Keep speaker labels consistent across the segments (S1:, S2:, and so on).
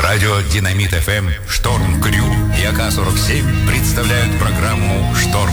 S1: Радио Динамит ФМ, Шторм Крю и АК-47 представляют программу «Шторм».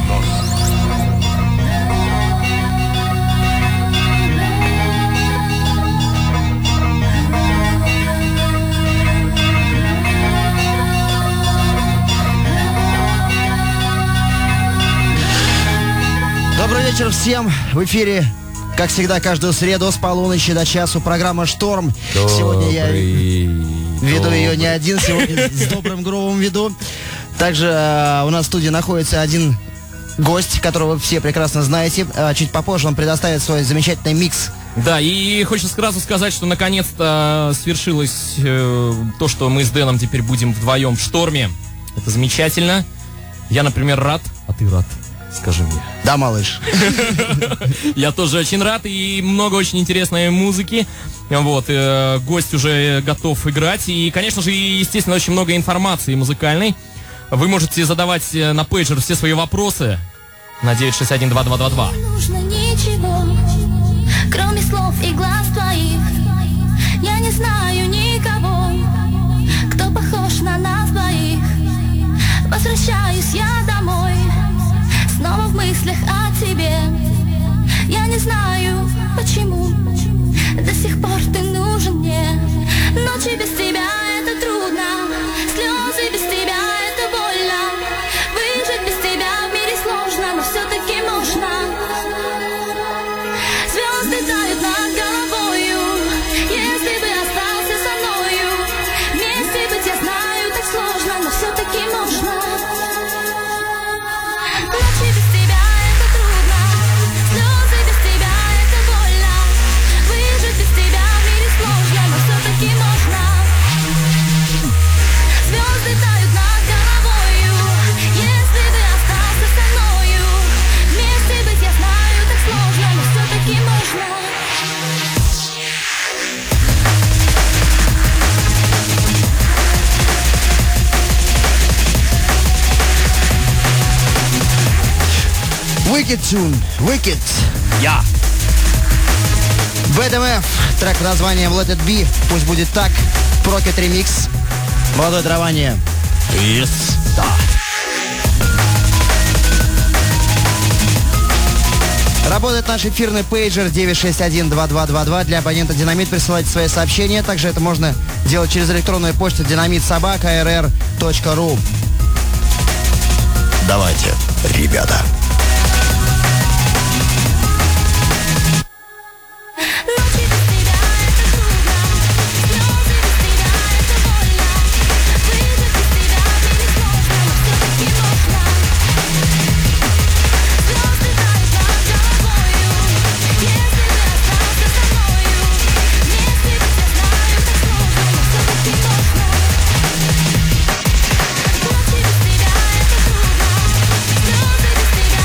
S2: Добрый вечер всем. В эфире, как всегда, каждую среду с полуночи до часу программа «Шторм». Сегодня я веду ее не один, сегодня с добрым Гровом веду. Также у нас в студии находится один гость, которого вы все прекрасно знаете. Чуть попозже он предоставит свой замечательный микс.
S3: Да, и хочется сразу сказать, что наконец-то свершилось то, что мы с Дэном теперь будем вдвоем в «Шторме». Это замечательно. Я, например, рад, а ты рад? Скажи мне.
S2: Да, малыш.
S3: Я тоже очень рад, и много очень интересной музыки. Вот, гость уже готов играть. И, конечно же, естественно, очень много информации музыкальной. Вы можете задавать на пейджер все свои вопросы на 961-2222.
S4: Не нужно ничего, кроме слов и глаз твоих. Я не знаю никого, кто похож на нас двоих. Возвращаюсь я домой, снова в мыслях о тебе. Я не знаю, почему до сих пор ты нужен мне. Ночи без тебя это трудно, слезы без тебя это больно. Выжить без тебя в мире сложно, но все-таки можно. Звезды тают над головою, если бы остался со мною. Вместе быть, я знаю, так сложно, но все-таки можно. Ночи без тебя это трудно, слезы без тебя это больно. Выжить без тебя в мире сложно, но все-таки можно. Звезды тают над головою, если бы остался со мною. Вместе быть, я знаю, так сложно, но все-таки можно.
S2: Wicked Tune, Wicked.
S3: Я.
S2: BDMF, трек под названием Let It Be, пусть будет так. Прокет ремикс. Молодое дарование.
S3: Yes. Да.
S2: Работает наш эфирный пейджер 961-2222. Для абонента «Динамит» присылайте свои сообщения. Также это можно делать через электронную почту dynamit@rr.ru. Давайте, ребята.
S4: Ночи без тебя это трудно, слезы без тебя это больно. Выжить без тебя в мире сложно, но все-таки можно. Звезды тают над головою, если бы остался со мною. Вместе быть, я знаю, так сложно, но все-таки можно. Ночи без тебя это трудно, слезы без тебя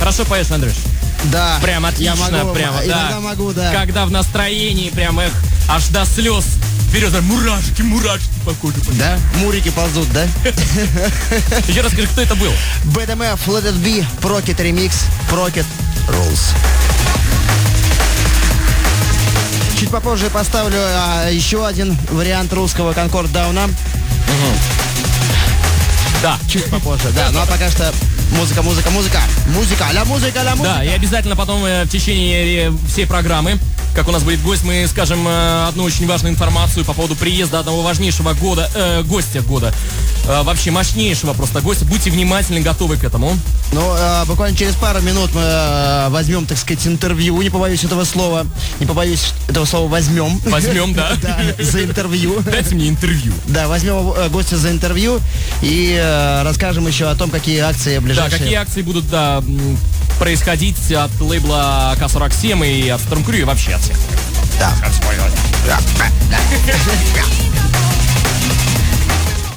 S3: Хорошо поешь, Андрюш?
S2: Да.
S3: Прям отлично,
S2: я могу,
S3: прямо, да.
S2: иногда могу, да.
S3: Когда в настроении, прям аж до слез берет, мурашки по коже.
S2: Да? Мурики ползут, да?
S3: Еще раз скажи, кто это был?
S2: BDMF, Let It Be, Prokit Remix, Prokit Rules. Чуть попозже поставлю еще один вариант русского Конкорд Дауна.
S3: Да.
S2: Чуть попозже, да. Ну а пока что музыка.
S3: Да, и обязательно потом в течение всей программы, как у нас будет гость, мы скажем одну очень важную информацию по поводу приезда одного важнейшего гостя года. Вообще мощнейшего просто гостя. Будьте внимательны, готовы к этому.
S2: Ну, буквально через пару минут мы возьмем, так сказать, интервью. Не побоюсь этого слова. Возьмем.
S3: Возьмем, да.
S2: Да, за интервью.
S3: Дайте мне интервью.
S2: Да, возьмем гостя за интервью и расскажем еще о том, какие акции ближайшие.
S3: Да, какие акции будут, происходить от лейбла К47 и от Storm Crew и вообще от всех.
S2: Да.